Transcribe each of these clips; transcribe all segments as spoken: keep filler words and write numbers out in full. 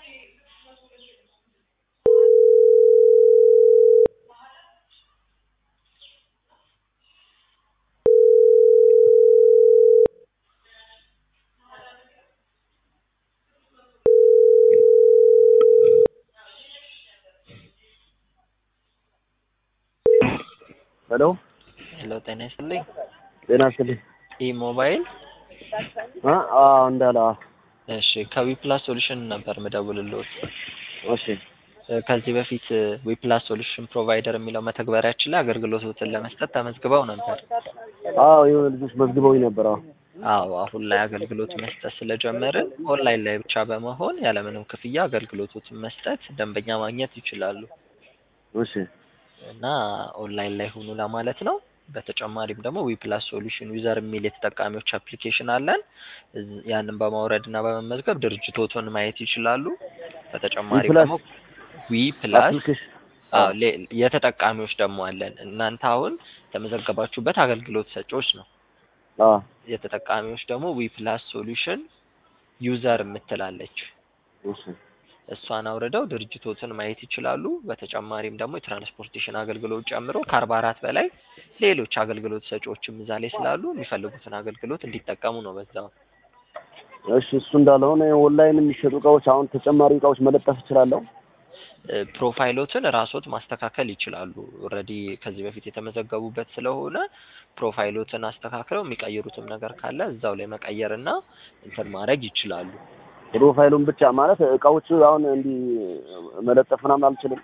ሄሎ ሄሎ ጤና ይስጥልኝ። ጤና ይስጥልኝ። ኢሞባይል አ አዎ እንዳለ እሺ ከዊፕላስ ሶሉሽን ነበር መደውልልዎት። እሺ ከዚህ በፊት ዊፕላስ ሶሉሽን ፕሮቫይደር የሚለው መተግበሪያችን ላይ አገልግሎቶችን ለመስጠት ተመዝግበው ነበር። አዎ የሆነ ልጆች መዝግበውኝ ነበር። አዎ አዎ አሁን ላይ አገልግሎት መስጠት ስለጀመርን ኦንላይን ላይ ብቻ በመሆን ያለምንም ክፍያ አገልግሎቶችን መስጠት ደንበኛ ማግኘት ይችላሉ። እሺ እና ኦንላይን ላይ ሁኑ ለማለት ነው። በተጨማሪም ደግሞ ዊፕላስ ሶሉሽን ዩዘር የሚል የተጠቃሚዎች አፕሊኬሽን አለን። ያንን በማውረድ እና በመመዝገብ ድርጅቶቱን ማየት ይችላሉ። በተጨማሪም ደግሞ ዊፕላስ አፕሊኬሽን አዎ የተጠቃሚዎች ደግሞ አለን። እናንተ አሁን ተመዘገባችሁበት አገልግሎት ሰጪዎች ነው። አዎ የተጠቃሚዎች ደግሞ ዊፕላስ ሶሉሽን ዩዘር የምትላለች እሺ እሷን አውርደው ድርጅቶችን ማየት ይችላሉ። በተጨማሪም ደግሞ የትራንስፖርቴሽን አገልግሎት ጨምሮ ከአርባ አራት በላይ ሌሎች አገልግሎት ሰጪዎችም እዛ ላይ ስላሉ የሚፈልጉትን አገልግሎት እንዲጠቀሙ ነው በዛው። እሺ እሱ እንዳልሆነ ኦንላይን የሚሸጡ እቃዎች አሁን ተጨማሪ እቃዎች መለጠፍ እችላለሁ? ፕሮፋይሎችን ራስዎት ማስተካከል ይችላሉ። ኦልሬዲ ከዚህ በፊት የተመዘገቡበት ስለሆነ ፕሮፋይሎችን አስተካክለው የሚቀይሩትም ነገር ካለ እዛው ላይ መቀየርና እንትን ማድረግ ይችላሉ። ፕሮፋይሉን ብቻ ማለት እቃዎቹ አሁን እንዲህ መለጠፍ ምናምን አልችልም?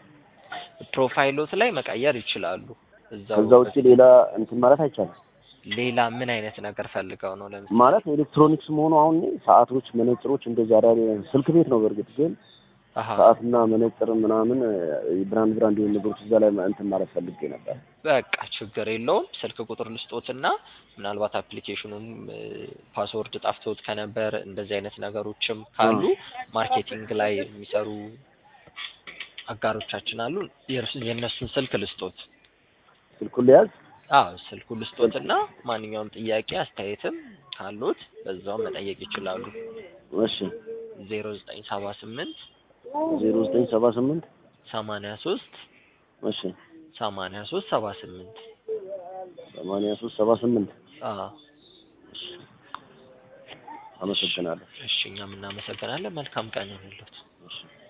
ፕሮፋይሎት ላይ መቀየር ይችላሉ። እዛው ከዛ ውጪ ሌላ እንትን ማለት አይቻልም? ሌላ ምን አይነት ነገር ፈልገው ነው? ለምሳሌ ማለት ኤሌክትሮኒክስ መሆኑ አሁን ሰዓቶች፣ መነጽሮች እንደዚህ አዳሪ ስልክ ቤት ነው በርግጥ ግን ሰዓትና መነጽር ምናምን ብራንድ ብራንድ የሆኑ ነገሮች እዛ ላይ እንትን ማለት ፈልጌ ነበር። በቃ ችግር የለውም። ስልክ ቁጥር ልስጦትና ምናልባት አፕሊኬሽኑም ፓስወርድ ጠፍቶት ከነበር እንደዚህ አይነት ነገሮችም ካሉ ማርኬቲንግ ላይ የሚሰሩ አጋሮቻችን አሉ። የእነሱን ስልክ ልስጦት። ስልኩን ልያዝ? አዎ ስልኩን ልስጦትና ማንኛውም ጥያቄ አስተያየትም ካሉት በዛው መጠየቅ ይችላሉ። እሺ ዜሮ ዘጠኝ ሰባ ስምንት ዜሮ ዘጠኝ ሰባ ስምንት ሰማንያ ሶስት እሺ ሰማንያ ሶስት ሰባ ስምንት ሰማንያ ሶስት ሰባ ስምንት አዎ አመሰግናለሁ። እሺ እኛም እናመሰግናለን። መልካም ቀን ይሁንልዎት።